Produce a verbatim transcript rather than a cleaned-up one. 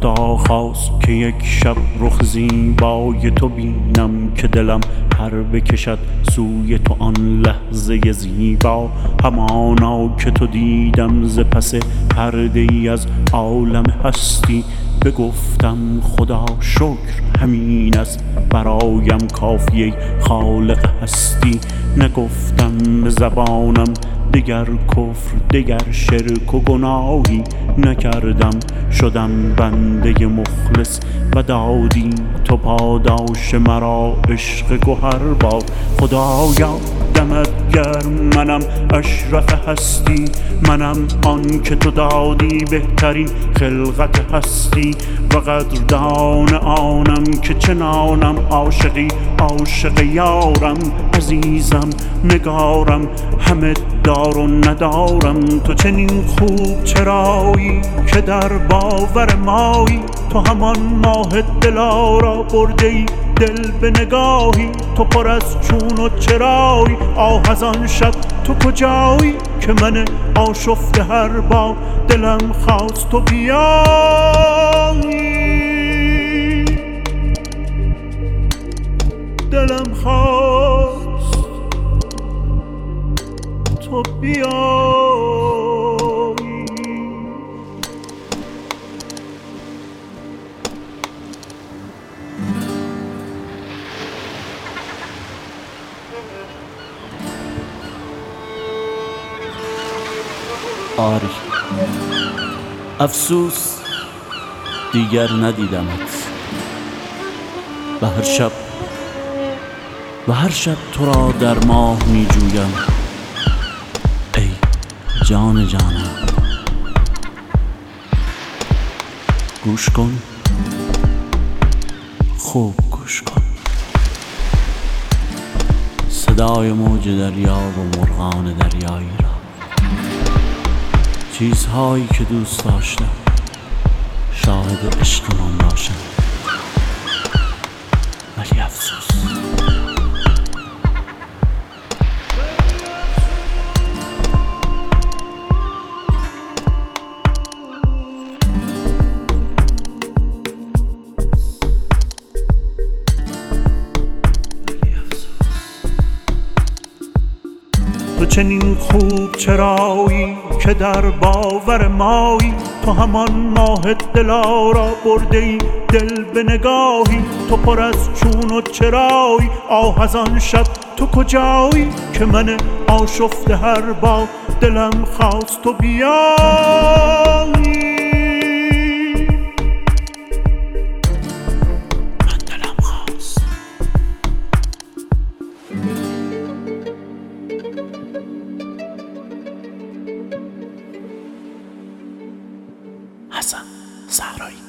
خدا خواست که یک شب رخ زیبای تو بینم، که دلم پر بکشد سوی تو آن لحظه زیبا. همانا که تو دیدم ز پس پرده ای از عالم هستی، بگفتم خدا شکر همین است برایم کافی ای خالق هستی. نگفتم به زبانم دگر کفر دگر شرک و گناهی نکردم، شدم بنده مخلص و دادی تو پاداش مرا عشق گوهر با. خدایا دمت گرم، منم اشرف هستی، منم آن که تو دادی بهترین خلقت هستی، و قدردان آنم که چنانم عاشقی عاشق یارم. عزیزم نگارم همه دار و ندارم، تو چنین خوب چرایی که در باور مایی. تو همان ماه دلارا برده ای دل به نگاهی، تو پر از چون و چرایی. آه از آن شب تو کجایی که من آشفته هر با دلم خواست تو بیایی. دلم خواست تو بیایی. آری افسوس دیگر ندیدمت، و هر شب و هر شب تو را در ماه می جویم. ای جان جانم گوش کن، خوب گوش کن، صدای موج دریا و مرغان دریایی را، چیزهایی که دوست داشتم شاهد عشقمان باشم، ولی افسوس. تو چنین خوب چرایی که در باور مایی، تو همان ماه دلارا برده ای دل به نگاهی، تو پر از چون و چرایی. آه از آن شب تو کجایی که من آشفته هر با دلم خواست تو بیایی. حسن زهرایی.